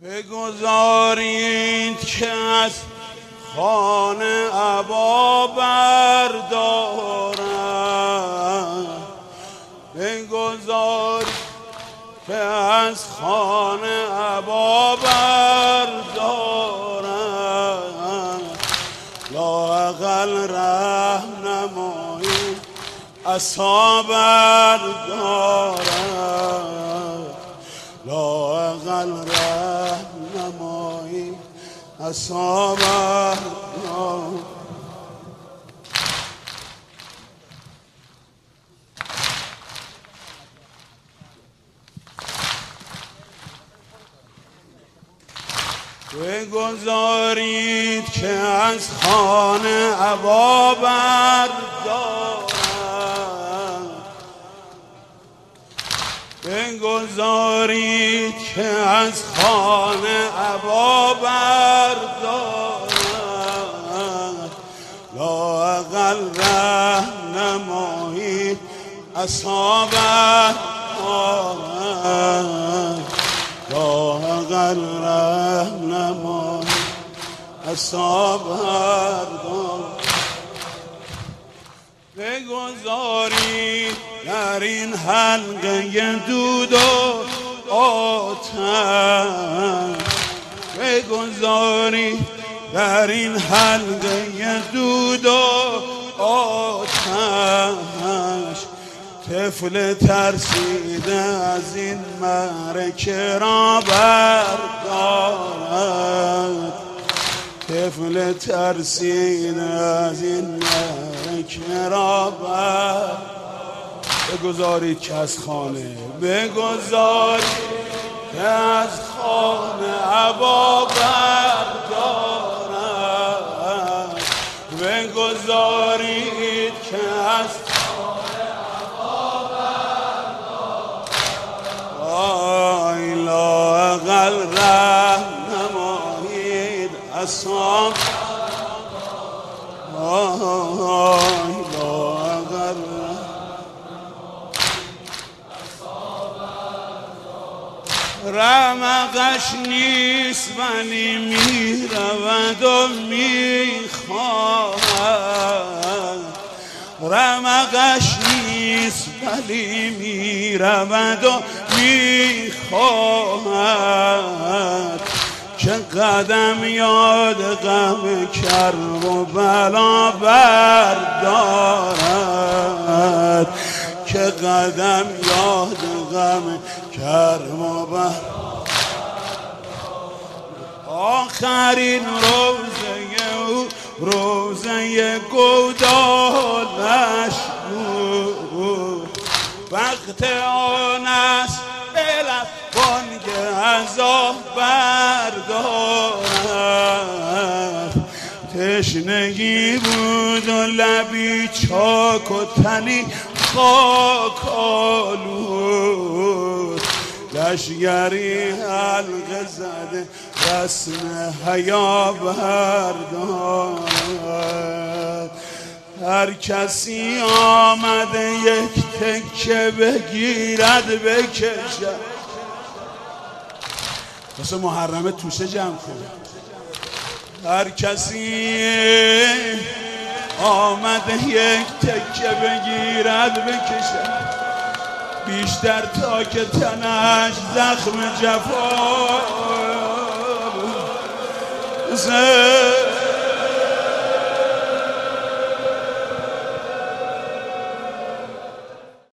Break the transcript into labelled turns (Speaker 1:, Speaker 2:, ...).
Speaker 1: بگذارید که از خانه عبا بردارم، بگذارید که از خانه عبا بردارم، لااقل رهنمایی عصا بردارم، لااقل رهنمایی عصا بردارم. بگذارید که از خانه عبا بردارم، بگذارید که از خانه عبا بردارم، لااقل رهنمایی عصا بردارم، لااقل رهنمایی عصا بردارم. بگذارید در این حلقه دود و آتش، بگذارید در این حلقه دود و آتش، طفل ترسیده از این معرکه را بردارد، طفل ترسیده از این معرکه را بردارد. بگذارید که از خانه، بگذارید که از خانه عبا بردارم، بگذارید که از خانه عبا بردارم، آی لااقل رهنمایید عصا بردارم، آی لااقل رمقش نیست ولی میرود و میخواهد، رمقش نیست ولی میرود و میخواهد، که قدم یاد غم کرب و بلا بردارد، که قدم یاد غم کرم و بلا. آخرین روزه او روزه گودالش بود، وقت آن است بلد بانگ عذاب بردارد، تشنگی بود و لبی چاک و تنی خاک آلود، لشگری حلقه زده رسم حیا بردارد، هر کسی آمده یک تکه بگیرد بکشد. واسه محرمه توشه جمع کن. هر کسی آمده یک تکه بگیرد بکشد، بیشتر تا که تنش زخم جفا